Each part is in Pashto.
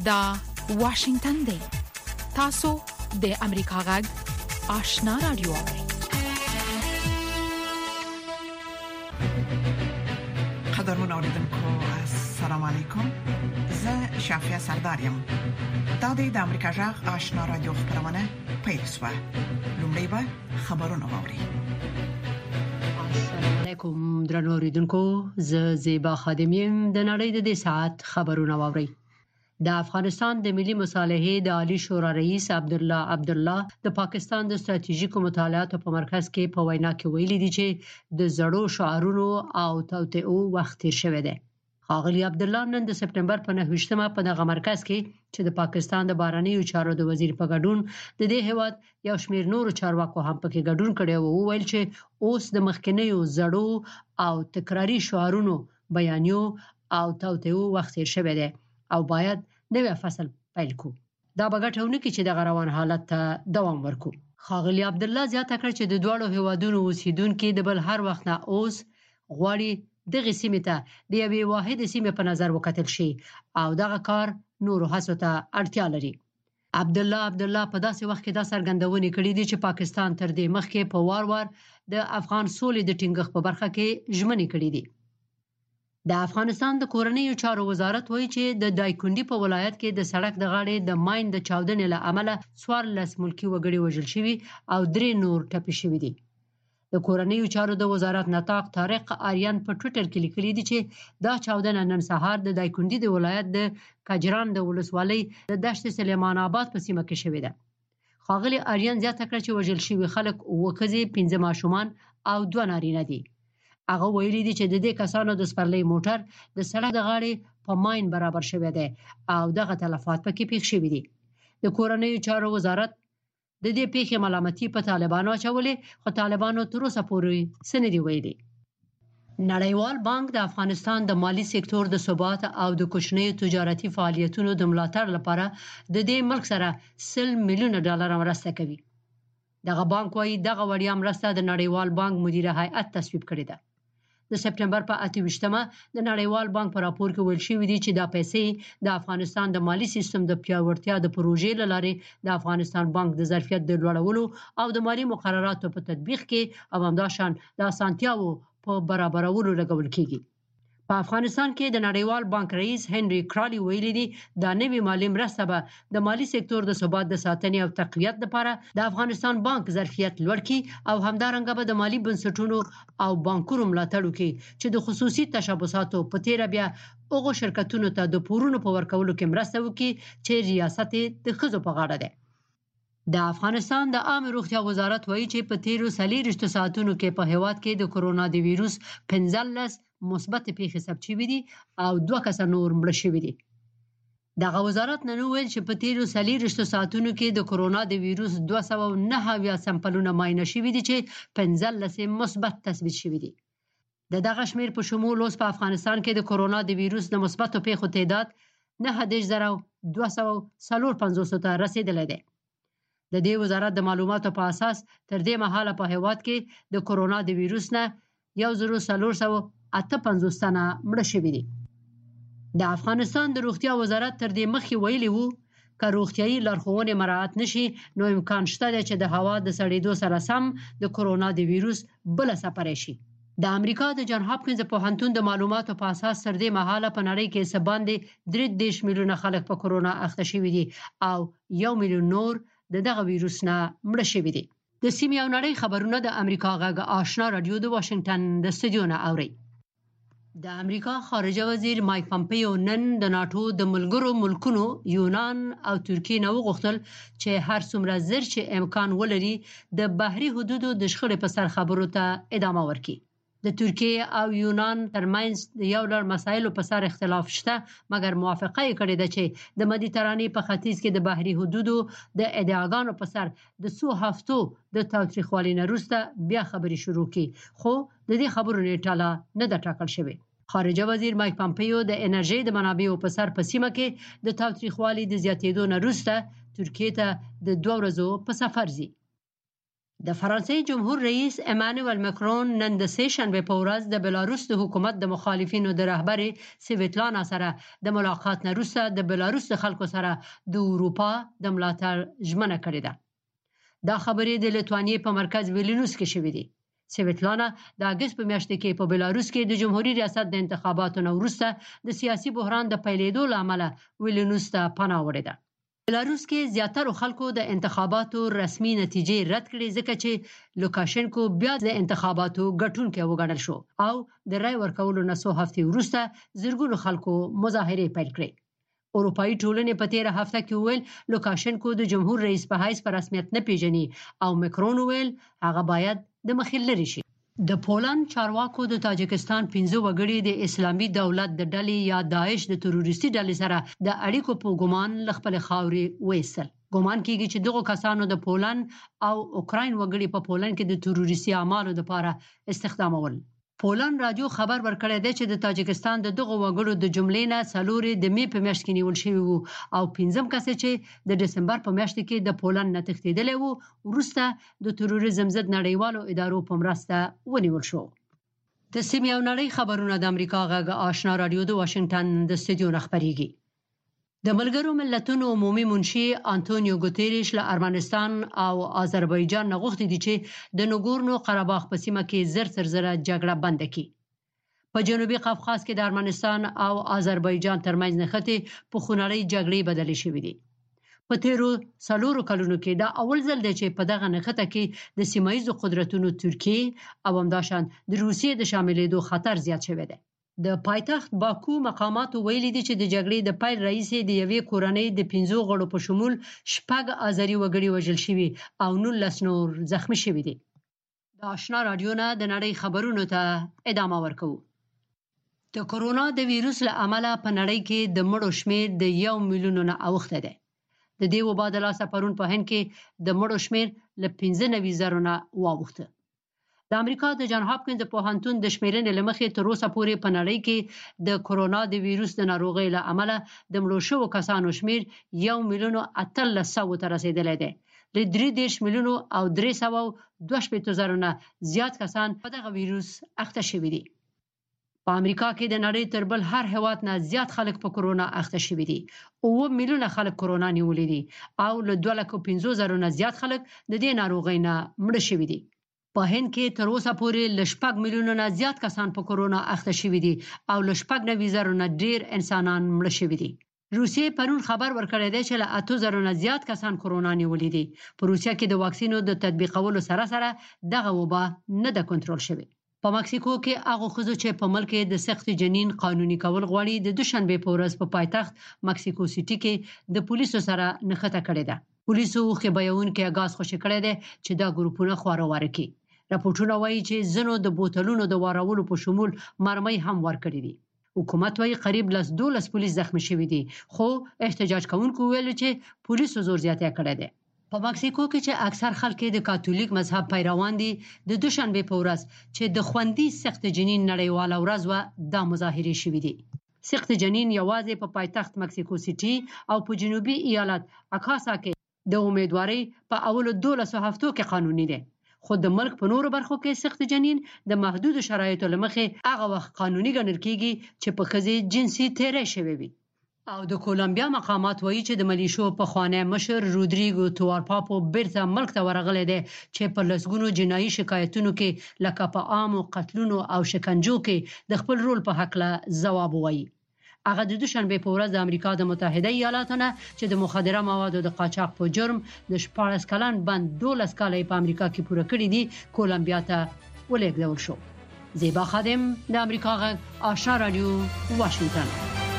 دا واشنگتن دی. تاسو د امریکا غږ آشنا رادیو. قدرمن اوریدونکو السلام علیکم. زه شافیا سردارم. دا د امریکا غږ آشنا رادیو خبرونه پیښه. لومړی به خبرونه واوري. السلام علیکم درنو اوریدونکو، زه زیبا خادمیم. د نړۍ د دې ساعت خبرونه واوري. د افغانستان د ملي مصالحې د عالی شورا رئیس عبدالله د پاکستان د ستراتیژیکو مطالعاتو په مرکز کې په وینا کې ویلي دي چې د زړو شعارونو او توطئو وخت تیر شوی دی. ښاغلي عبدالله نن د سپټمبر په 9 په دغه مرکز کې چې د پاکستان د بهرنیو چارو د وزیر په ګډون د دې هیواد یو شمېر نورو چارواکو هم پکې ګډون کړی وو، ویل چې اوس د مخکنیو زړو او تکراري شعارونو، بیانیو او توطئو وخت تیر شوی دی او باید نوی فصل پیل کو. دا به ګټونه کې چې د روان حالت ته دوام ورکو. ښاغلي عبدالله زیاته کړ چې د دوړو هیوادونو اوسیدونکو د بل هر وخت نه اوس غواړي دغه سیمه ته د یوې واحده سیمه په نظر وکتل شي او دغه کار نورو هڅو ته اړتیا لري. عبدالله په داسې وخت کې دا څرګندونه کړې دي چې پاکستان تر دې مخکې په وار د افغان سولې د ټینګښت په برخه کې ژمنې کړې دي. د افغانستان د کورنیو چارو وزارت وایي چې د دایکنډي په ولایت کې د سړک د غاړې د ماین د چاودنې له امله 14 ملکي وګړي وژل شوي او 3 نور ټپي شوي دي. د کورنیو چارو د وزارت نطاق طارق آریان په ټویټر کې لیکلي دي چې دا چاودنه نن سهار د دایکنډي د ولایت د کجران د ولسوالۍ د دشت سلیمان آباد په سیمه کې شوې ده. ښاغلي آریان زیاته کړه چې وژل شوي خلک 9 ښځې، 15 ماشومان او 2 نارینه دي. هغه ویلي دي چې د دې کسانو د سپرلۍ موټر د سړک د غاړې په ماین برابر شوی دی او دغه تلفات پکې پیښ شوي دي. د کورنیو چارو وزارت د دې پیښې ملامتي په طالبانو اچولې، خو طالبانو تر اوسه پورې څه نه دي ویلي. نړیوال بانک د افغانستان د مالی سکتور د ثبات او د کوچنیو تجارتي فعالیتونو د ملاتړ لپاره د دې ملک سره $100 میلیون مرسته کوي. دغه بانک وايي دغه وړیا مرسته د نړیوال بانک مدیره هیئت تصویب کړې ده. د سپټمبر په 28 د نړیوال بانک په راپور کې ویل شوی دی چې دا پیسې د افغانستان د مالی سیستم د پیاوړتیا د پروژې لارې د افغانستان بانک د ظرفیت د لوړولو او د مالی مقرراتو په تطبیق کې او همداشان د اسانتیاو په برابرولو لګول کیږي. په افغانستان کې د نړیوال بانک رئیس هنري کرالی ویلي دی دا نوې مالی مرسته به د مالی سکتور د ثبات د ساتنې او تقویت لپاره د افغانستان بانک ظرفیت لوړ کړي او همدارنګه به د مالی بنسټونو او بانکونو ملاتړ وکړي چې د خصوصي تشبثاتو په تیر بیا هغو شرکتونو ته د پورونو په ورکولو کې مرسته وکړي چې ریاست د ښځو په غاړه ده. د افغانستان د عامه روغتیا وزارت وایي چې په تیرو 40 ساعتونو کې په هیواد کې د کرونا د ویروس 15 مثبت پیښې ثبت شوې دي او 2 کسان نور مړه شوي دي. دغه وزارت نن ویل چې په تیرو 40 ساعتونو کې د کرونا د ویروس 209 سمپلونه معاینه شوي دي چې 15 مثبت تثبیت شوي دي. د دغه شمیر په شمول اوس په افغانستان کې د کرونا د ویروس د مثبتو پیښو تعداد 9250 ته رسیدلی دی. د دې وزارت د معلوماتو په اساس تر دې مهاله په هیواد کې د کرونا د ویروس نه 1458 تنه مړه شوي دي. د افغانستان د روغتیا وزارت تر دې مخکې ویلي وو که روغتیايي لارښوونې مراعات نشي نو امکان شته دی چې د هوا د سړېدو سره سم د کرونا د ویروس بله څپرۍ شي. د امریکا د جان هاپکینز پوهنتون د معلوماتو په اساس تر دې مهاله په نړۍ کې څه باندې 33 میلیونه خلک په کرونا اخته شوي دي او 1 میلیون نور دغه ویروس نه مړه شوي دي. د سیمې او نړۍ خبرونه د امریکا غږ آشنا رادیو د واشنگټن د استودیو نه اوري. د امریکا خارجه وزیر مایک پامپیو نن د ناتو د ملګرو ملکونو یونان او ترکیه نه وغوښتل چې هر څومره زر چې امکان ولري د بحري حدودو د شخړې په سر خبرو ته ادامه ورکړي. د ترکیه او یونان ترمنځ د یو لړ مسایلو په سر اختلاف شته، مګر موافقه یې کړې ده چې د مدیترانې په ختیځ کې د بحري حدودو د ادعاګانو په سر د څو هفتو د تاوتریخوالي نه وروسته بیا خبرې شروع کړي، خو د دې خبرو نیټه لا نه ده ټاکل شوې. خارجه وزیر مایک پامپیو د انرژي د منابعو په سر په سیمه کې د تاوتریخوالي د زیاتېدو نه وروسته ترکیه ته د 2 ورځو په سفر ځي. د فرانسې جمهور رئیس امانوئل ماکرون نن د سیشنبه په ورځ د بلاروس د حکومت د مخالفینو د رهبر سویتلانا سره د ملاقات نه وروسته د بلاروس د خلکو سره د اروپا د ملاتړ ژمنه کړې ده. دا خبرې د لیتوانیې په مرکز ویلنیوس کې شوې دي. سویتلانا د اگست په میاشت کې په بلاروس کې د جمهوریت ریاست د انتخاباتو نه وروسته د سیاسي بحران د پیلېدو لامل ویلنیوس ته پناه وړې ده. بلاروس کې زیاتره خلکو د انتخاباتو رسمي نتیجې رد کړې ځکه چې لوکاشنکو بیا د انتخاباتو ګټونکی وګڼل شو او د رای ورکولو نه څو هفتې وروسته زرګونو خلکو مظاهرې پیل کړې. اروپایي ټولنې په تیره هفته کې وویل لوکاشنکو د جمهور رئیس په حیث په رسمیت نه پیژني او ماکرون وویل هغه باید د مخې لرې شي. د پولند چارواکو د تاجکستان 15 وګړي د اسلامي دولت د ډلې یا داعش د تروریستي ډلې سره د اړیکو په ګومان خپل خاورې وېستل. ګومان کیږي چې دغه کسانو د پولند او اوکراین وګړي په پولند کې د تروریستي اعمالو لپاره استخدامول. پولند رادیو خبر ورکړی دی چې د تاجکستان د دغه وګړو د جملې نه څلورې د می په میاشت کې نیول شوي وو او 15 کس چې د دسمبر په میاشت کې د پولند نه تښتېدلي وو وروسته د تروریزم ضد نړیوالو ادارو په مرسته ونیول شو. د سیمې او نړۍ خبرونه د امریکا غږ آشنا رادیو د واشنگټن د استودیو نه خپرېږي. د ملګرو ملتونو عمومي منشي انټونیو ګوتریش له ارمنستان او آذربایجان نه غوښتي دي چې د نګورنو قرهباغ په سیمه کې زر تر زره جګړه بند کړي. په جنوبي قفقاز کې د ارمنستان او آذربایجان ترمنځ نښتې په خونړۍ جګړې بدلې شوې دي. په تیرو 4 کلونو کې دا اول ځل دی چې په دغه نښته کې د سیمایي قدرتونو ترکیه او همداشان د روسیې د شاملېدو خطر زیات شوی دی. د پایتخت باکو مقاماتو ویلي دي چې د جګړې د پیل رئیس د یوې کورنۍ د 15 غړو په شمول 6 آذری وګړي وژل شوي او 19 نور زخمی شوي دي. د آشنا رادیو نه د نړۍ خبرونو ته ادامه ورکوو. د کرونا د ویروس له امله په نړۍ کې د مړو شمیر د 1 میلیون نه اوخته دی. د دې وبا د لاسه پرون په هند کې د مړو شمیر له 95,000 نه واوښته. د امریکا د جان هاپکینز پوهنتون د شمیرنې لمخې تر اوسه پورې په نړۍ کې د کرونا د ویروس د ناروغۍ له امله د مړو شوو کسانو شمیر 1,18,000 ته رسیدلی دی. له 3 میلیون او 322,000 نه زیات کسان په دغه ویروس اخته شوي دي. په امریکا کې د نړۍ تر بل هر هیواد نه زیات خلک په کرونا اخته شوي دي. 9 میلیونه خلک کرونا نیولې دي او له 2,50,000 نه زیات خلک د دې ناروغۍ نه مړه شوي دي. په هند کې تر اوسه پورې له 6 میلیونه نه زیات کسان په کرونا اخته شوي دي او له 90,000 نه ډیر انسانان مړه شوي دي. روسیې پرون خبر ورکړی دی چې له 8,000 نه زیات کسان کرونا نیولې دي. په روسیه کې د واکسینو د تطبیقولو سره سره دغه وبا نه ده کنټرول شوې. په مکسیکو کې هغه ښځو چې په ملک کې د سخت جنین قانوني کول غواړي د دوشنبه په ورځ په پایتخت مکسیکو سیټي کې د پولیسو سره نښته کړې ده. پولیسو خبرونه اغاز خوشی کړی دی چې دا ګروپونه خوارو کوي. راپورټونه وایي چې زنو د بوتلونو د وارولو په شمول مرمۍ هم ورکړي دي. حکومت وایي قریب 12 پولیس زخمی شوي دي خو احتجاج کوونکو ویل چې پولیسو زور زیاتی کړی دی. په مکسیکو کې چې اکثر خلک د کاتولیک مذهب پیروان دي د دوشنبه په ورځ چې د خوندي سخت جنین نړیواله ورځ و د مظاهرې شوي دي. سخت جنین یوازې په پایتخت مکسیکو سیټي او په جنوبي ایالت اکاسا کې د امیدوارۍ په اولو 12 هفتو کې قانوني دي. خو د ملک په نورو برخو کې سخت جنین د محدود شرایطو لمخې هغه وخت قانوني ګڼل کیږي چې په ښځې جنسي تیری شوی وي. او د کولمبیا مقامات وایي چې د ملیشو په خوانی مشر رودریګو توارپاپو بیرته ملک ته ورغلی دی چې په لسګونو جنایي شکایتونو کې لکه په عامو قتلونو او شکنجو کې د خپل رول په حق له ځواب وایي. هغه د دوشنبه په ورځ د امریکا د متحده ایالاتونو چې د مخدره موادو د قاچاق په جرم د 14 کلن بند 12 کال په امریکا کې پوره کړی دی کولمبیا ته ولېږدول شو. زیبا خادم د امریکا غږ آشنا رادیو واشنگټن.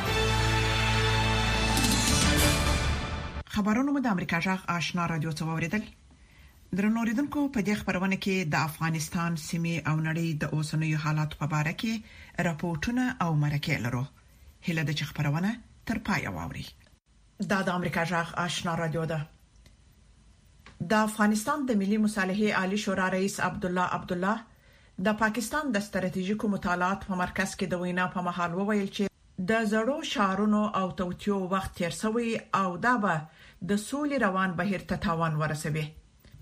خبرونه مو د امریکا غږ آشنا رادیو څخه اوریدل. درنو اوریدونکو په دې خبرونه کې د افغانستان سیمې او نړۍ د اوسنیو حالات په اړه کې راپورټونه او مرکې لرو. هله د خبرونه تر پای واوري. د امریکا غږ آشنا رادیو ده. د افغانستان د ملي مصالحې عالی شورا رئیس عبدالله د پاکستان د ستراتیژیکو مطالعات په مرکز کې د وینا په محل وویل چې د زړو شهرونو او توتیو وخت تیر شوی او دا به د سولې روان بهیر ته تاوان ورسوي.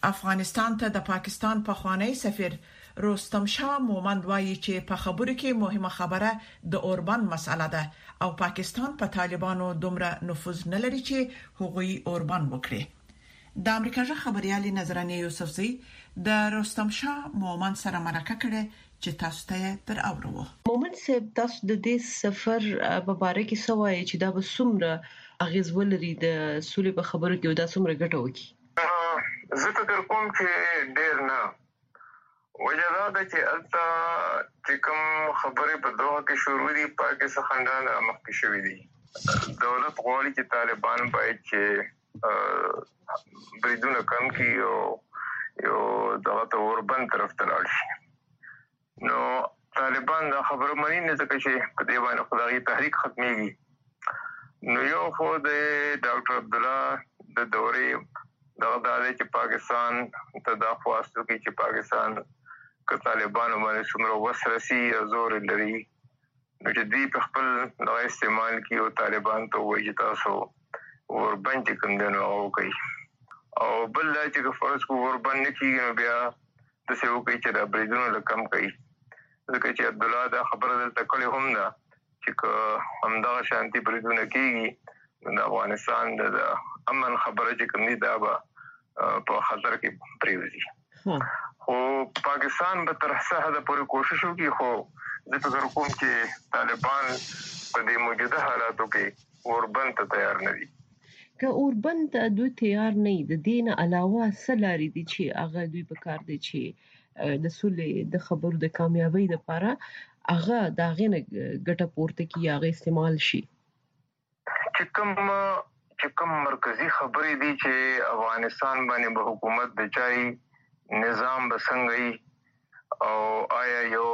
افغانستان ته د پاکستان پخوانی سفیر رستم شاه مومند وایي چې په خبرو کې مهمه خبره د اوربان مسأله ده او پاکستان په طالبانو دومره نفوذ نه لري چې هغوی اوربان وکړي. د امریکا ژغ خبريالي نظرانه یوسفزي د رستم شاه مومند سره مرکه کړې چې تاسو ته تر اورو. مومند صاحب تاسو د دې سفر مبارکي سوای چې دا به څومره اغیز ولري د سولې په خبرو کې او دا څومره ګټه وکړي. زه فکر کوم چې ډیر نه وجدا د چې البته چې کوم خبرې په دوه کې شروع دي پاکستان خندان مخکې شوې دي. دولت غواړي چې طالبان باید چې بریدونه کم کړي او دغه اوربند طرف ته لاړ شي. نو طالبان دا خبره مانی نه ځکه چې په دې باندې خدایي تحریک ختميږي. نو یو خو د ډاکټر عبد الله د دورې دغه د چې پاکستان ته دا خواستو کې چې پاکستان ک طالبانو باندې څومره وسرسي زور لري نو چې دوی په خپل د استعمال کې او طالبان ته وایي تاسو اوربند کوم دنو او کوي او بل چې فرض کو اوربند کېږي بیا د څه وکړي چې د بریدونو کم کوي. ځکه چې عبد الله دا خبره دلته کړې هم ده چې همدا شانتي بریدونه کېږي د افغانستان د امن خبره چې کوم دي دا په خطر کې پریوزي. خو پاکستان به تر څه حد پورې کوشش وکړي خو زه فکر کوم چې طالبان په دې موجوده حالاتو کې اوربند ته تیار نه دي. که اوربند ته دوی تیار نه دي د دین علاوه سلاري دي چې هغه دوی په کار دي چې د سولې د خبرو د کامیابی لپاره هغه دا غنه ګټه پورته کی هغه استعمال شي. چې کوم مرکزی خبرې دي چې افغانستان باندې به حکومت د چای نظام بسنګي او آیا یو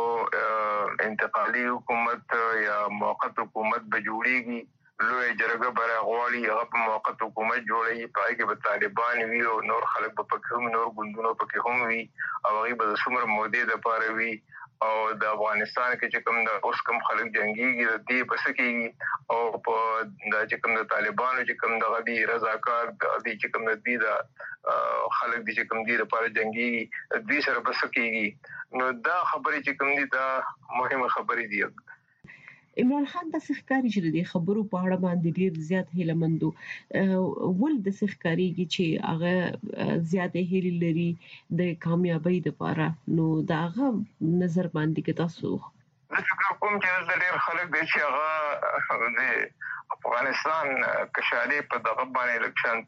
انتقالي حکومت یا موقت حکومت به جوړيږي لوی جرګه بر غواړي هغه په موقت حکومت جوړي پای کې به طالبان وي او نور خلک به پکې هم نور ګوندونو پکې هم وي او هغه به څومره مودې د پاره وي او د افغانستان کې چې کوم د اوس کوم خلک جنگيږي د دې بس کې او په د چې کوم د طالبانو چې کوم د غدي رضاکار د دې چې کوم د دې د خلک دي چې کوم دي لپاره جنگيږي دې سره بس کېږي. نو دا خبرې چې کوم دي دا مهمه خبرې دي. عمران خان د سخکاري چې د خبرو په اړه باندې ډیر زیات هیلمندو ول د سخکاريږي چې هغه زیات هیلې لري د کامیابی لپاره. نو داغه نظر باندې کې تاسو زه فکر کوم چې ډیر خلک د چې هغه د افغانستان کشالي په دغه باندې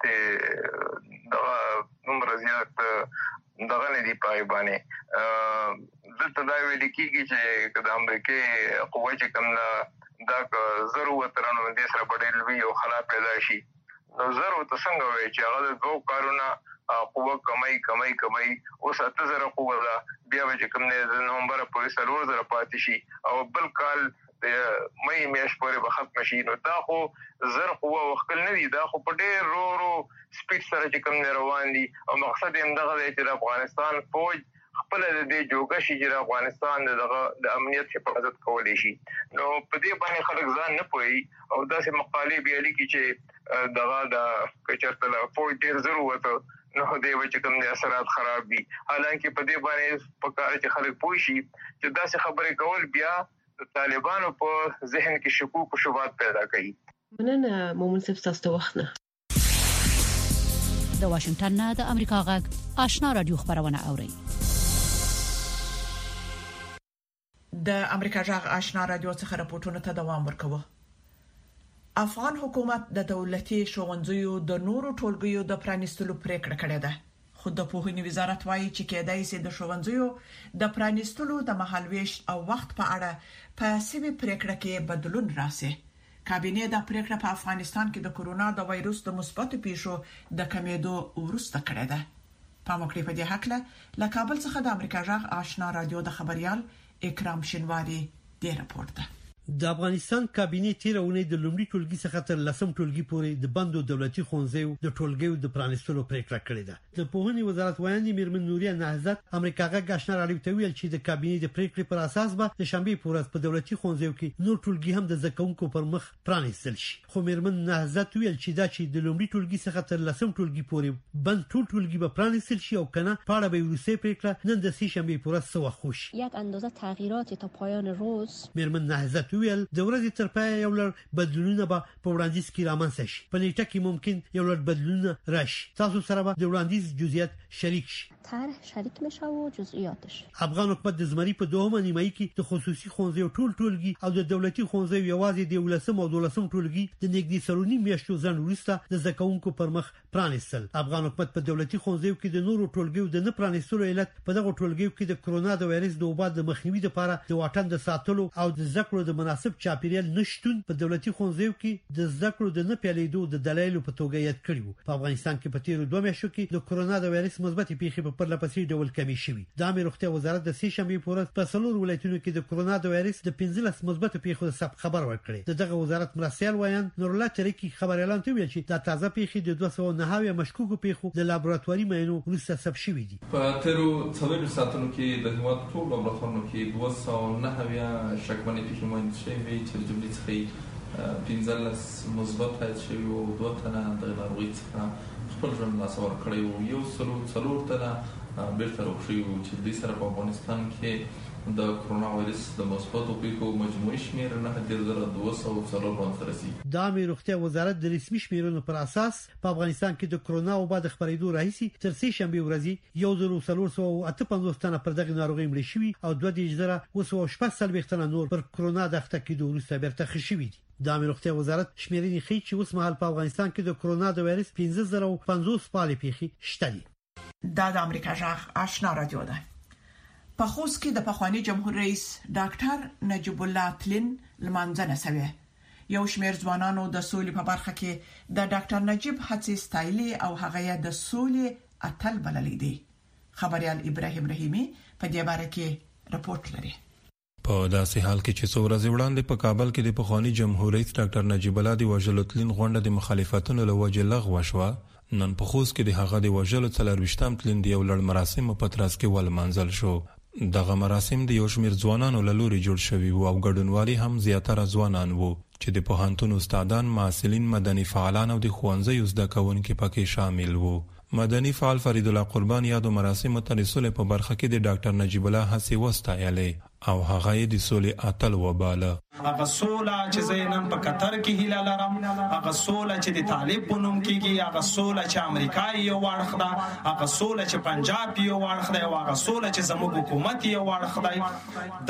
لکشانته دغه عمر زیات دغه نه دی پای باندې دلته دا ویل کېږي چې د امریکای قوه چې کوم دا ضرورت رانو د سره بدل وی او خلا پیدا شي. نو ضرورت څنګه وي چې هغه د دوه کارونه قوه کمای او 7000 قوه دا بیا چې کوم نه نومبر پورې سلور زره پاتې شي او بل کال مې میاش پورې به ختم شي. نو دا خو زر قوه وخت نه دی دا خو په ډېر رو سپیډ سره چې کوم روان دي او مقصد هم دغه دی چې افغانستان فوج خپل د دې جوګه شي چې افغانستان د امنیت حفاظت کولای شي. نو په دې باندې خلک ځان نه پوي او داسې مقالې بیا لیکي چې دغه د کچرتله فوج ډېر ضرورت نو دې چې کوم اثرات خراب دي. حالانکه په دې باندې په کار چې خلک پوي شي چې داسې خبرې کول بیا د طالبانو په ذهن کې شکوک او شبهات پیدا کوي. مننه مومن صاحب تاسو وخت نه د واشنگټن نه د امریکا غږ آشنا رادیو خبرونه اوري. د امریکا جغ آشنا رادیو څخه راپورټونه ته دوام ورکوي. افغان حکومت د دولتي شوونځیو د نورو ټولګیو د پرانیستلو پریکړه کړې ده. خو د پوهنې وزارت وایي چې کېدای شي د شوونځیو د پرانیستلو د مهالويش او وخت په اړه په سیمه پریکړه کې بدلون راسي. کابینه د پریکړه په افغانستان کې د کورونا د وایروس د مثبت پیښو د کمیدو ورسته کړې ده. په موکړې په دې حق له کابل څخه د امریکا جغ آشنا رادیو د خبريال اکرام شینواری دی راپورته. د افغانستان کابینه تیر اونۍ د لومړي ټولګي څخه تر لسم ټولګي پورې د بندو دولتي ښوونځیو د ټولګیو د پرانیستلو پریکړه کړې ده. د پوهنې وزارت وایي میرمن نوریه نهضت امریکا غږ آشنا راډیو ته ویل چې د کابینه د پریکړې پر اساس به د شنبه په ورځ په دولتي ښوونځیو کې نور ټولګي هم د زکونکو پر مخ پرانیستل شي. خو میرمن نهضت ویل چې دا چې د لومړي ټولګي څخه تر لسم ټولګي پورې بند ټول ټولګي به پرانیستل شي او کنه پاړه به وروسته پریکړه نن د سه شنبه په ورځ سو خوش یک اندازه تغییراتی تا پایان روز. میرمن نهضت ویل د ورځې تر پای یو لړ بدلونونه به په وړاندیز کې رامنځته شي. په نیټه کې ممکن یو لړ بدلونونه راشي. تاسو سره به د وړاندیز جزئیات شریک شي. طرح شریک میشه و جزئیاتش. افغان حکومت د زمری په دوهمه نیمایي کې د خصوصي ښوونځیو ټولګي او د دولتي ښوونځیو یوازې د 11 او 12 ټولګي د نږدې سرونی میاشتو ځنډ وروسته د زکونکو پر مخ پرانیستل. افغان حکومت په دولتي ښوونځیو کې د نورو ټولګیو د نه پرانیستلو علت په دغه ټولګیو کې د کرونا د وایرس د وبا د مخنیوي لپاره د واټن د ساتلو او د ذکر د مناسب چاپیریال نشټون په دولتي ښوونځیو کې د ذکر د نه پیلېدو د دلایلو په توګه یاد کړیو. په افغانستان کې په تیرو 2 میاشتو کې د کرونا د وایرس مثبت پیښې په پرلپسې ډول کمی شوې. د عامه روغتیا وزارت د سه شنبه په ورځ په څلور ولایتونو کې د کرونا د وایرس د 15 مثبت پیښو د ثبت خبر ورکړي. دغه وزارت مرسیال وایان نور الله چریکی خبر اعلان کوي چې دا تازه پیښې د 209 مشکوکو پیښو د لابراتواري معاینو وروسته ثبت شوې دي. په تیرو 4 ساعتونو کې د هیواد ټول لابراتوارونو کې 209 شکمنې پیښې معاینه شوې چې د جملې څخه 15 مثبت حالت شوی او 2 تنه د ناروغۍ څخه خپل ژوند لاس ور کړی او یو څلور تنه بیرته روغ شوي چې د سره په افغانستان کې د کرونا وایرس د مثبتو پیښو مجموعي شمېر 9204 رسیدي. د عامه روغتیا وزارت د رسمي شمیرونو پر اساس په افغانستان کې د کرونا وبا د خپرېدو راهیسي تر سه شنبه ورځې 1458 تنه پر دغه ناروغي مړ شوي او 22,214 تنه نور پر کرونا د اخته کېدو وروسته بیرته ښه شوي دي. د عامه روغتیا وزارت شمیرې ښيي چې اوس مهال په افغانستان کې د کرونا د وایرس 15050 پالې پیښې شته دي. د امریکا غږ آشنا راډیو ده. په خوست کې د پخوانی جمهور رئیس ډاکټر نجیب الله تلین لمانځنه شوه. یو شمېر ځوانانو د سولې په برخه کې د ډاکټر نجیب هڅې ستایلې او هغه د سولې اتل بللې دي. خبريال ابراهیم رحیمی په دې باره کې رپورت لري. په داسې حال کې چې څو ورځې وړاندې په کابل کې د پخوانی جمهور رئیس ډاکټر نجیب الله د وژلو تلین غونډه د مخالفتونو له وجې لغوه شوه، نن په خوست کې د هغه د وژلو 24م تلین د یو لړ مراسمو په ترڅ کې ولمانځل شو. دغه مراسم د یو شمېر ځوانانو له لوري جوړ شوي وو او ګډونوالي هم زیاتره ځوانان وو چې د پوهنتون استادان، محصلین، مدني فعالان او د ښوونځیو زده کوونکي پکې شامل وو. مدني فعال فرید الله قربان یادو مراسمو ته د سولې په برخه کې د ډاکټر نجیب الله هڅې وستایلې او هغه یې د سولې اتل وباله. هغه سوله چې زینن په قطر کې هیله لرم، هغه سوله چې د طالب په نوم کېږي، هغه سوله چې امریکا یو واړخ ده، هغه سوله چې پنجاب یو واړخ ده، او هغه سوله چې زموږ حکومت یو واړخ ده.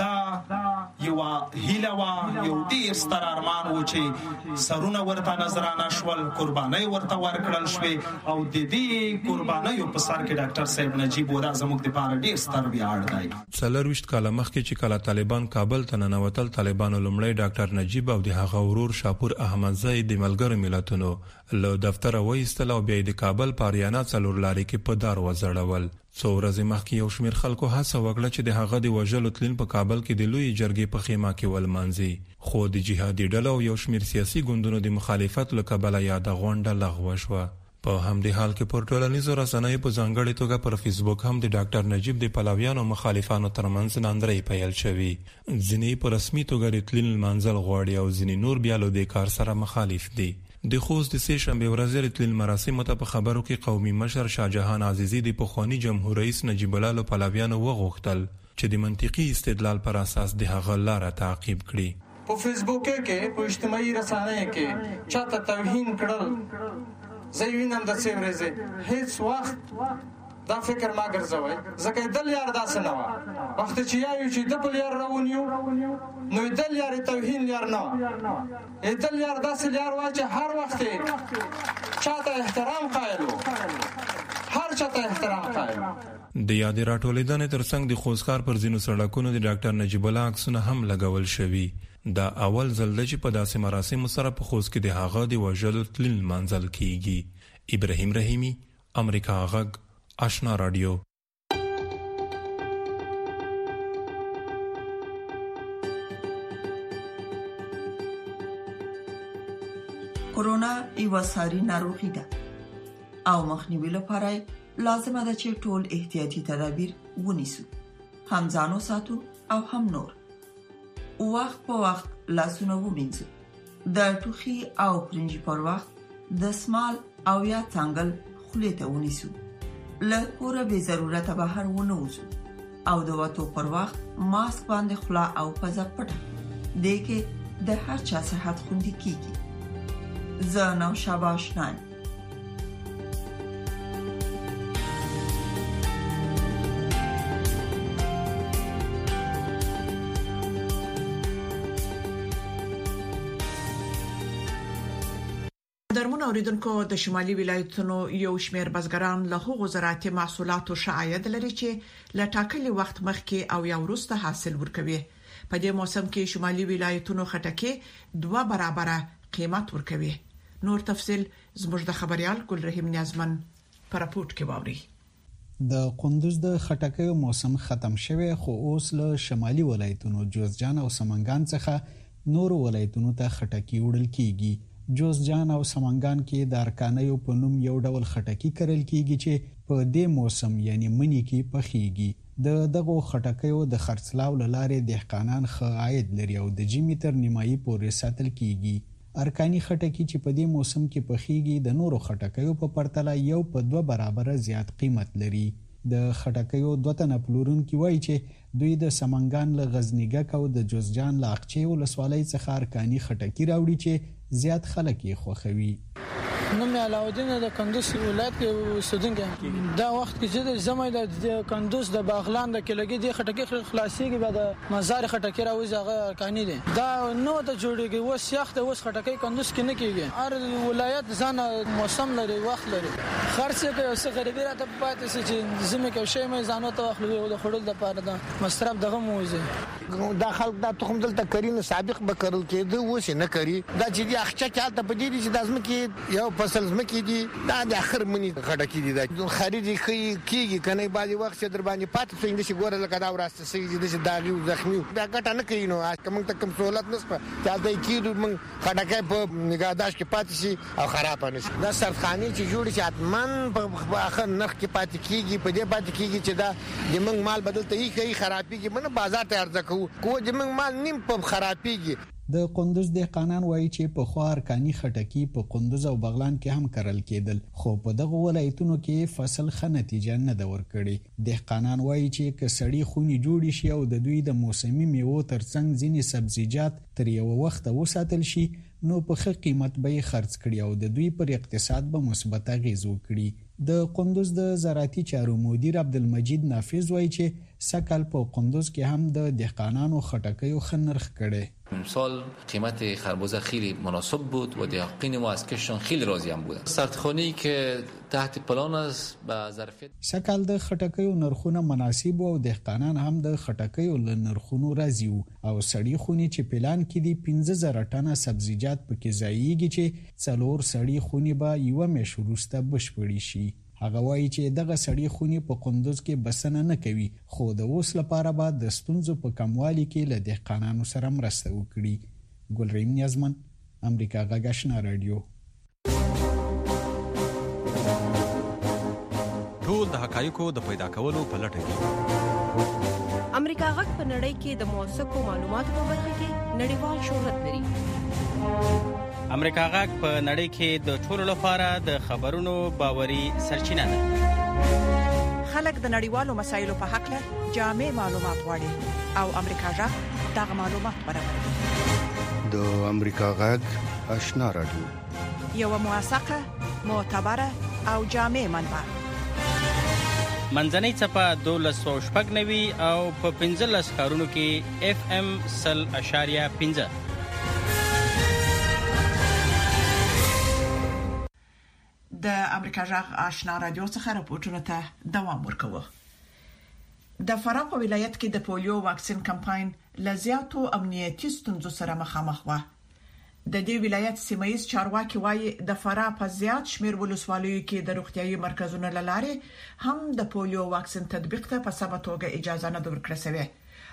دا یو هیله وا، یو ډیر ستر ارمان و چې سرونه ورته نظرانه شول، قرباني ورته ورکړل شوې او د دې قربانیو په سر کې ډاکټر صاحب نجیب الله زموږ د پاره ډیر ستر ویاړ دی. 40 کاله مخکې چې کله طالبان کابل ته ننوتل، طالبانو لومړی ډاکټر نجیب او د هغه ورور شاپور احمدزی د ملګرو ملتونو له دفتر وایستل او بیا د کابل پاریانا څلور لارې کې په دار وزړول. څو ورځې مخکې یو شمېر خلکو هڅه وکړه چې د هغه د وژلو تلین په کابل کې د لوی جرګې په خیمه کې ولمانځي، خو د جهادي ډلو او یو شمېر سیاسي ګوندونو د مخالفت له کبله یاده غونډه لغوه شوه. په همدې حال کې پر ټولنیزو رسنیو په ځانګړې توګه پر فیسبوک هم د ډاکټر نجیب د پلویانو مخالفانو ترمنځ ناندرۍ پیل شوي. ځینې په رسمي توګه د تلین لمانځل غواړي او ځینې نور بیا له دې کار سره مخالف دي. د خوست د سه شنبې ورځې د تلین مراسمو ته په خبرو کې قومي مشر شاهجهان عزیزي د پخوانی جمهور رئیس نجیب الله له پلویانو وغوښتل چې د منطقي استدلال پر اساس د هغه لاره تعقیب کړي. په فیسبوک کې، په اجتماعي رسنیو کې چاته توهین کړل، زه وینم د څه ورځې هیڅ وخت دا فکر ما ګرځوي ځکه دل یار داسې نه و. وخت چې یو چې د بل یار راونیو نو دل یار توهین یار نه و، دل یار داسې یار و چې هر وخت چاته احترام قایل و، هر چاته احترام قایل. د یادې راټولېدنې ترڅنګ د خوستکار پر ځینو سړکونو د ډاکټر نجیب الله عکسونه هم لګول شوي. دا اول ځل دی چې په داسې مراسمو سره په خوست کې د هغه د وژلو تلین لمانځل کیږي. ابراهیم رحیمی، امریکا غږ، آشنا راډیو. کورونا یو ساري ناروغي ده او مخنیوي لپاره لازم ده چې ټول احتیاطي تدابیر ونیسو، هم ځانو ساتو او هم نور. وخت په وخت لاسونه ومینځو، د ټوخي او پرنجي پر وخت دستمال او یا څنګل خولې ته ونیسو. له کوره به ضرورت بهر ونه وځو او د وټو پر وخت ماسک باندې خلا او پزه پټه دې کې د هر چا صحت خوندي کیږي. زه نو شاباش نان. درمون اوریدونکو د شمالي ولایتونو یو شمېر بزګران له هغو زراعتي محصولاتو شاید لري چې له ټاکلي وخت مخکې او یا وروسته حاصل ورکوي. په دې موسم کې شمالي ولایتونو خټکي 2 برابره قیمت ورکوي. نور تفصيل زموږ د خبريال ګل رحیم نیازمن پر راپورټ کې واوري. د قندوز د خټکیو موسم ختم شوه، خو اوس له شمالي ولایتونو جوزجان او سمنګان څخه نور ولایتونو ته خټکی وړل کیږي. جوزجان او سمنګان کې د ارکانیو په نوم یو ډول خټکی کرل کیږي چې په دې موسم یعنی منی کې پخېږي. د دغه خټکیو د خرڅلاو لاره دهقانان ښه عاید لري او د جمی تر نیمایي پورې ساتل کیږي. ارکانی خټکی چې په دې موسم کې پخېږي د نورو خټکیو په پرتله یو په 2 برابر زیات قیمت لري. د خټکیو 2 تنه پلورونکي وایي چې دوی د سمنګان له غزنیګک او د جوزجان له اقچې ولسوالۍ څخه ارکانی خټکی راوړي چې زیات خلک یې خوښوي. نوم علاودین د کندوز ولایت کې اوسیدونکی دا وخت کې چې زموږ د کندوز د باغلان د کلګي د خټکی خلاصيږي به د مزار خټکی راوځي هغه ارکانی دي دا نو ته جوړیږي وس یخت وس خټکی کندوز کې نه کیږي. هر ولایت ځان موسم لري، وخت لري. خرڅ کې اوسه غریبی راته پاتې شي چې زموږ کې شی مې ځانو ته واخلو او د خړل د پاره دا مصرف دغه موزه دا خلک دا تخم دلته کرینه سابق به کرل کېده وس نه کوي. دا چې دی اخچه کې ته بدی چې د ازمه کې یو فصل زمکې دي دا د اخر منی خټکی دي دا خریدي کیږي کنه بعضي وخت چې در باندې پاتې څنګه شي ګوره لکه دا وراسته سي دي چې داغي زخمي بیا ګټه نه کوي. نو کوم ته کوم سہولت نشته چې دا کیږي من خټکی په نگاهداشت کې پاتې شي او خراب نه شي. دا سرخاني چې جوړ شي اتمن په اخر نرخ کې پاتې کیږي. په دې پاتې کیږي چې دا د من مال بدلته هي خرابيږي. من بازار ته ارزه کوو د من مال نیم په خرابيږي. د قندوز دهقانان وایي چې په خو ارکانی خټکی په قندوز او بغلان کې هم کرل کېدل، خو په دغه ولایتونو کې فصل ښه نتیجه نه ده ورکړې. دهقانان وایي چې که سړی خونی جوړ شي او د دوی د موسمي میوو ترڅنګ ځینې سبزیجات تر یو وخت وساتل شي نو په ښه قیمت به یې خرڅ کړي او د دوی پر اقتصاد به مثبت اغیز وکړي. د قندوز د زراعتي چارو مدیر عبدالمجید نافذ وایي چې سکل په قندوز کې هم د دهقانانو خټکیو ښه نرخ کړي. امسال قیمت خربزه خیلی مناسب بود و دهقان ما از کششان خیلی راضی هم بودن. سرتخانی که تحت پلان است به ظرفیت سکل د خټکیو نرخونه مناسب او دهقانان هم د خټکیو له نرخونو راضی او سړی خونی چې پلان کې دي 15000 ټنه سبزیجات پکې ځایږي چې څلور سړی خونی به یو مې شروسته بشپړی شي. هغه وایي چې دغه سړی خونی په قندوز کې بسنه نه کوي، خو د اوس لپاره به د ستونزو په کموالي کې له دهقانانو سره مرسته وکړي. ګلریم نیازمن، امریکا غږ آشنا رادیو. ټول د حقایقو د پیدا کولو په لټه کې امریکا غږ په نړۍ کې د موثقو معلوماتو په برخه کې نړیوال شهرت لري. امریکا غږ په نړۍ کې د ټولو لپاره د خبرونو باوري سرچینه ده. خلک د نړیوالو مسایلو په حق له جامع معلومات غواړي او امریکا غږ دغه معلومات برابروي. د امریکا غږ آشنا رادیو، یو موثقه، معتبره او جامع منبع. منځنۍ چپه 1290 او په 15 کارونو کې FM 0.5. د امریکا غږ آشنا رادیو څخه راپورټونه ته دوام ورکوي. د فراه په ولایت کې د پولیو واکسین کمپاین لزیاتو امنیتي ستونزو سره مخامخ و. د دې ولایت سیمایي چارواکي وایي د فراه په زیات شمیر ولسوالیو کې د روغتيایي مرکزونو لاره هم د پولیو واکسین تطبیق ته په سبا توګه اجازه نه ورکړل شوې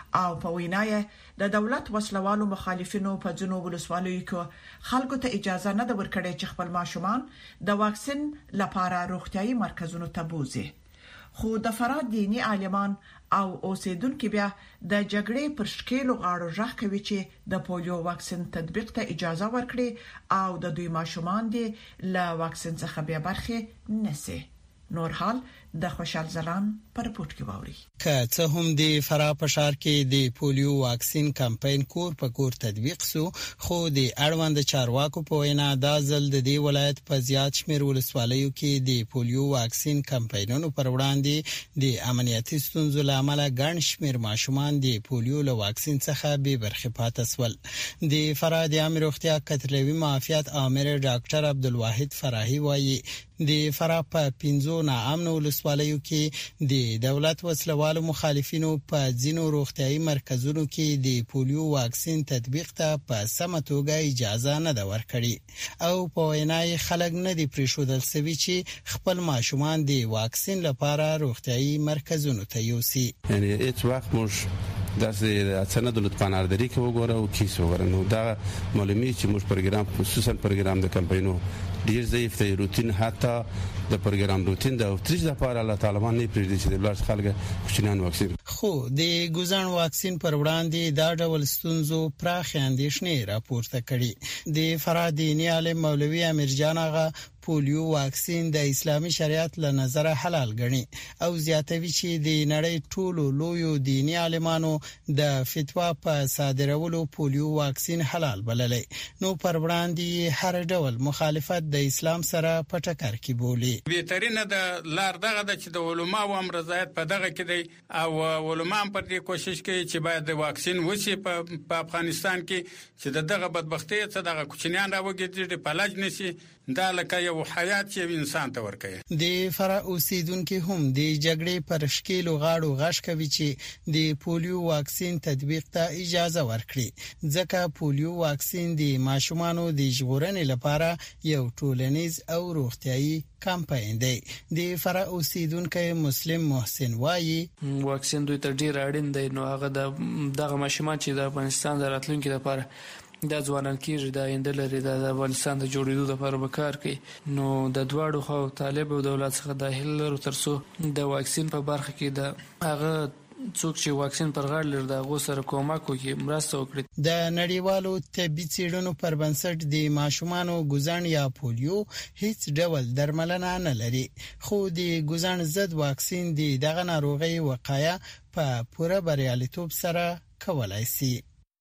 او په وینای د دولت وسلوالو مخالفینو په جنوب ولسوالیو کې خلکو ته اجازه نه ورکړي چې خپل ماشومان د واکسین لپاره روغتيایي مرکزونو ته بوزي. خو د فراد دینی عالمان او اوسیدونکو بیا د جګړې پر شکل غاړو ژغ کوي چې د پولیو واکسین تطبیق ته اجازه ورکړي او د دوی ماشومان دي له واکسین څخه بیا برخه نسی. نور حال د خوشحال زلان پر پورت کې ووري. که څه هم د فرا په ښار کې د پولیو واکسین کمپاین کور په کور تطبیق سو، خو د اړوند چارواکو په وینا دا ځل د دې ولایت په زیات شمیر ولسوالیو کې د پولیو واکسین کمپاینونو پر وړاندې د امنیتي ستونزو لامل ګڼ شمیر ماشومان د پولیو له واکسین څخه بې برخې پاتې شول. د فرا د عامه روغتیا کتلوي معافیت امر ډاکټر عبدالواحد فراحي وایي د فرا په 15 ناامن ولسوالیو کې د دولت وسلوالو مخالفینو په ځینو روغتيایي مرکزونو کې د پولیو واکسین تطبیق ته په سمه توګه اجازه نه ده ورکړې او په وینای خلک نه دي پریښودل سوي چې خپل ماشومان د واکسین لپاره روغتيایي مرکزونو ته یوسي. یعنی هیڅ وخت موږ داسې سند لطفانارداری کې وګوره او کیس وګوره نو دا معلومي چې موږ پروګرام خصوصا پروګرام د کمپاینو ډیر ضعیف دی. روتین حتی د پروګرام روتین د اوتریج لپاره الله تعالی باندې پریږدي چې د بلار خلک کوچنیان واکسین. خو د ګوزن واکسین پر وړاندې دا ډول ستونزو پراخ اندېښنې راپورته کړي. د فرادینی عالم مولوی امیرجان آغا پولیو واکسین د اسلامي شریعت له نظره حلال ګڼي او زیاتوي چې د نړۍ ټولو لویو دینی عالمانو د فتوا په صادرولو پولیو واکسین حلال بللې. نو پر وړاندې هر ډول مخالفت د اسلام سره په ټکر کې بولي. بهترینه د لار دغه د چې د علماو هم رضایت په دغه کې دی او علما هم پر دې کوشش کوي چې باید د واکسین وشي په افغانستان کې چې دغه بدبختی څخه دغه کوچنیان راوګرځي د پلاج نشي دا لکه یو حیات چې انسان ته ورکوي. د فرا اوسیدونکو هم د جګړې پر شکل غاړو غش کوي چې د پولیو واکسین تطبیق ته اجازه ورکړي ځکه پولیو واکسین د ماشومانو د ژغورنې لپاره یو ټولنیز او روغتيایي کمپاین دی. د فرا اوسیدونکو مسلم محسن وایي واکسین دوی ته ډیر اړین دی. نو هغه دغه ماشومان چې د افغانستان د راتلونکو لپاره د ځوانان کېږي د آینده لري د افغانستان د جوړېدو لپاره به کار کوي. نو د دواړو خو طالب او دولت څخه د هیله لرو ترڅو د واکسین په برخه کې د هغه څوک چې واکسین پر غاړه لري د هغو سره کومک وکړي مرسته وکړي. د نړیوالو طبي څېړنو پر بنسټ د ماشومانو ګوزن یا پولیو هیڅ ډول درملنه نه لري، خو د ګوزن ضد واکسین د دغه ناروغۍ وقایه په پوره بریالیتوب سره کولای شي.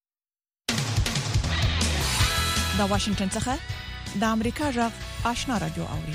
د واشنگټن څخه د امریکا غږ آشنا رادیو اوري.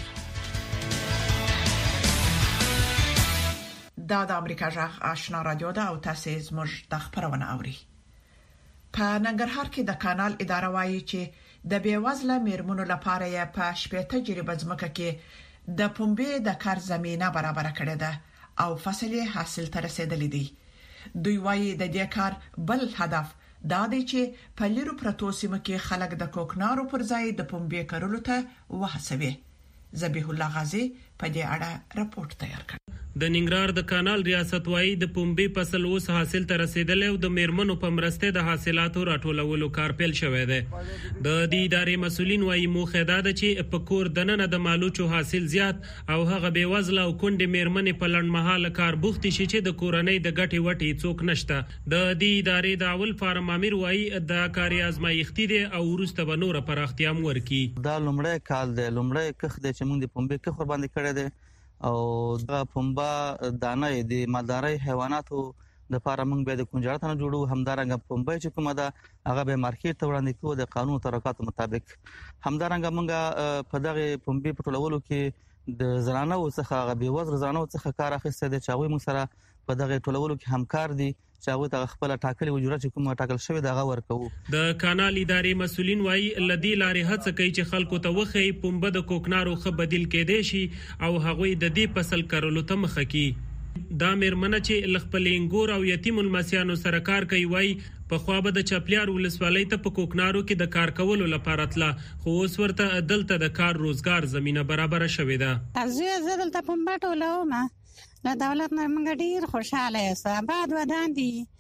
دا د امریکا غږ آشنا رادیو ده او تاسو زموږ د خبرونه اوري. په ننګرهار کې د کانال اداره وايي چې د بیوزله میرمنو لپاره یې په شپږ تجربه ځمکه کې د پنبې د کار زمينه برابر کړې ده او فصل حاصل تر رسیدلې دي. دوی وايي د دې کار بل هدف دا دی چې په لیرو پرتو سیمه کې خلک د کوکنارو پر ځای د پنبې کارولو ته وهڅوي. ذبیح الله غازی په دې اړه راپورټ تیار کړ. د ننګرهار د کانال ریاست وايي د پنبې فصل اوس حاصل ته رسیدلی او د میرمنو په مرسته د حاصلاتو راټولولو کار پیل شوی دی. د دې ادارې مسولین وايي موخه دا ده چې په کور دننه د مالوچو حاصل زیات او هغه بیوزله او کونډې میرمنې په لړمحاله کار بوختي شي چې د کورنۍ د ګټې وټې څوک نشته. د دې ادارې د اول فارم امیر وايي د کاري ازمایښتي دي او وروسته به نور پراختیا ورکړي. دا لومړی کال دی، لومړی کښ دی چې موږ د پنبې کښ ور باندې کړی دی او دا پنبه دانه د مالداري حیواناتو د لپاره موږ به د کنجارت نه جوړو. همدارنګه پنبه چې کومه ده هغه به مارکیټ ته وړاندې کوو د قانون ترکاتو مطابق. همدارنګه موږ په دغه پنبه په ټولولو کې د زنانو څخه هغه بیوزله زنانو څخه کار اخیسته دي چې هغه موږ سره په دغه ټولولو کې همکار دي چې هغه ته خپل ټاکلي وجوره چې کومه ټاکل شوی دغه ورکوو. د کانال ادارې مسولین وايي لدی لارې هڅه کوي چې خلکو ته وخی پنبه د کوکنارو خه بدیل کېدې شي او هغه د دې فصل کارولو ته مخه کوي. دا میرمنه چې لخپلینګور او یتیم المسیانو سره کار کوي وايي په خوا به د چپلیار ولسوالۍ ته په کوکنارو کې د کار کولو لپاره تله، خو اوس ورته دلته د کار روزګار زمينه برابر شوې ده. زه دلته پنبه ټولوم، له دولت نه موږ ډیر خوشاله یو. آباد ودان دي،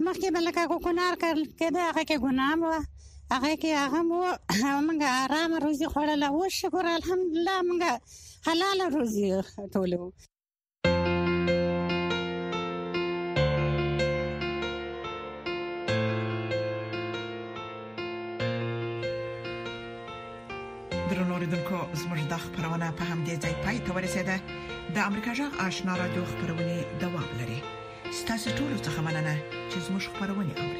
مخکې بلکه کوکنار کېده هغه کې ګناه و هغه کې هغه مو موږ آرام روزي خوړل او شکر الحمدلله موږ حلال روزي ټولو درنو اوریدونکو زموږ د خبرونه په همدې ځای پای ته ورسېده د امریکا جغ آشنا رادیو خبرونه دوام لري ستاسو ټول څه مننه چې زموږ خبرونه